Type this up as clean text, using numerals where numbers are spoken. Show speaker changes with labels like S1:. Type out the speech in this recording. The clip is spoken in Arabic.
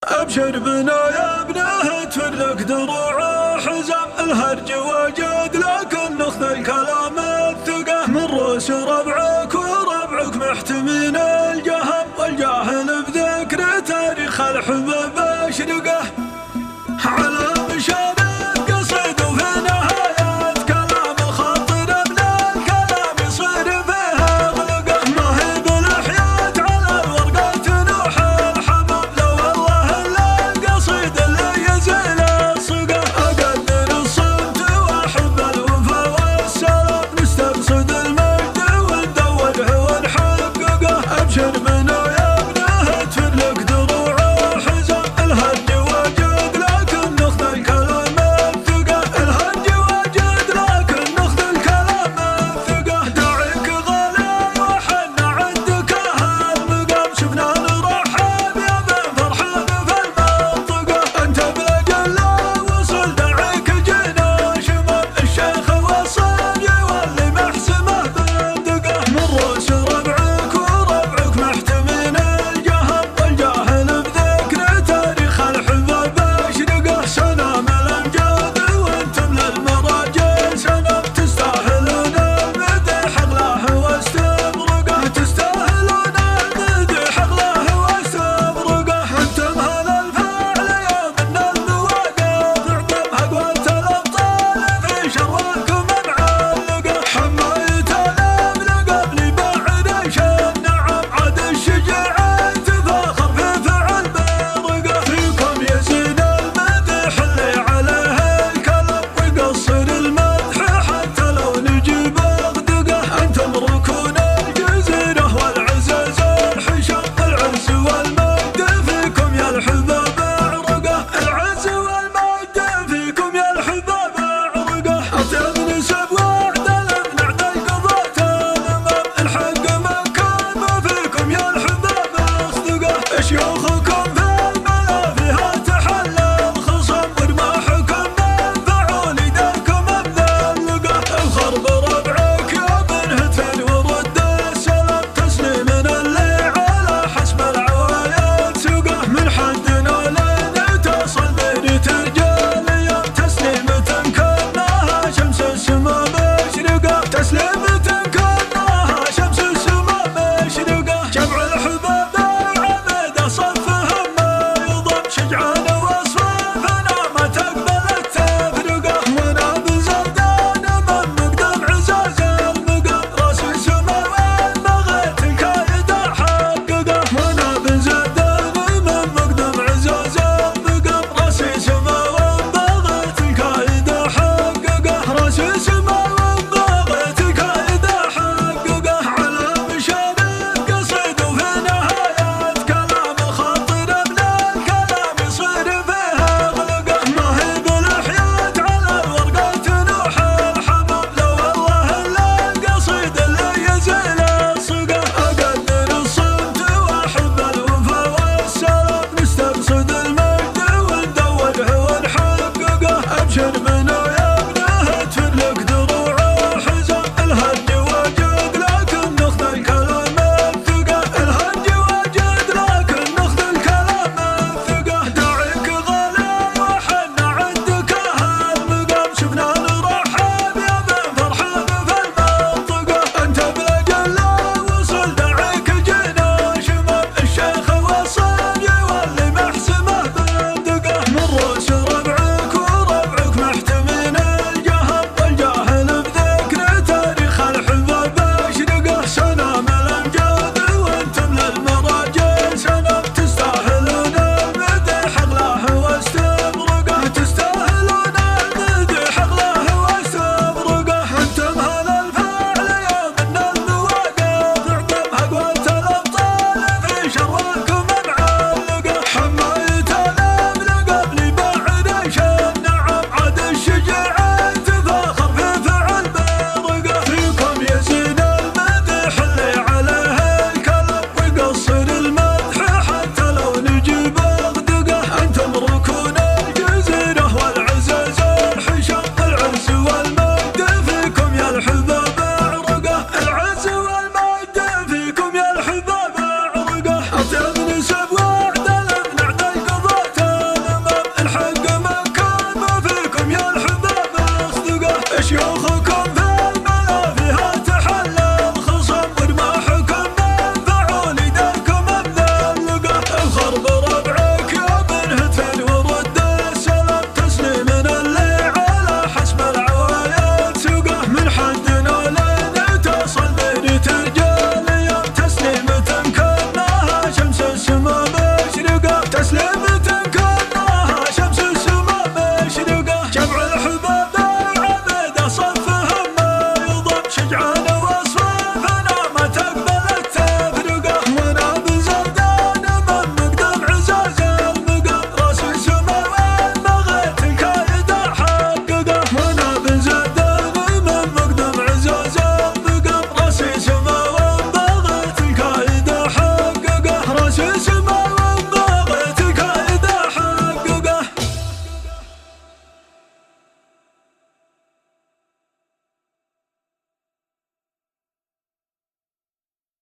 S1: أبشر بنا يا ابنه تفرق دروع حزام الهرج واجد، لكن نخذ الكلام الثقة من رؤوس ربعك وربعك محتمين الجهم، والجاهل بذكر تاريخ الحباب أشرقه على مشارق قصيد وفي نهاية كلام الخاطر من الكلام يصير فيها غلقه، ما هي بالحياة على الورقة تنوح الحباب، لو والله إلا القصيد اللي يزيل الصقه، أقدر الصمت وأحب الوفا والسلام، نستقصد المجد وندوره ونحققه. أبشر بنا يا ابنه تفرق دروع حزام الهرج واجد، لكن نخذ الكلام الثقة الهرج واجد، لكن نخذ الكلام الثقة. داعيك غالي وحنا عندك هالمقام، شفنا نرحب يا بن فرحان في المنطقة، انت بالاجل وصل داعيك جينا شباب، الشيخ وصل يولي محسمه بندقه، من رؤوس ربعك وربعك محتمين الجهم، والجاهل بذكر تاريخ الحباب أشرقه. سلام الأمجاد وانتم للمراجل سلام، تستاهلون المدح اغلاه واستبرقه، تستاهلون المدح اغلاه واستبرقه. انتم هل الفعل يا من المواقف، اعظم هقوة الابطال في شرواكم معلقه، حماية الامن قبل بعد النعم، عاد الشجاعة تفاخر في فعل برقه، فيكم يزيد المدح اللي عليه الكلام، ويقصر المدح حتى لو نجيب اغدقه. انتم ركون الجزيرة والعزاز الحشام، العز والمجد فيكم يا الحباب عرقه، العز والمجد فيكم يا الحباب عرقه. اطيب نسب وعدل بنعدل قضاة الامام، الحق مكان ما فيكم يا الحباب اصدقه. شيوخ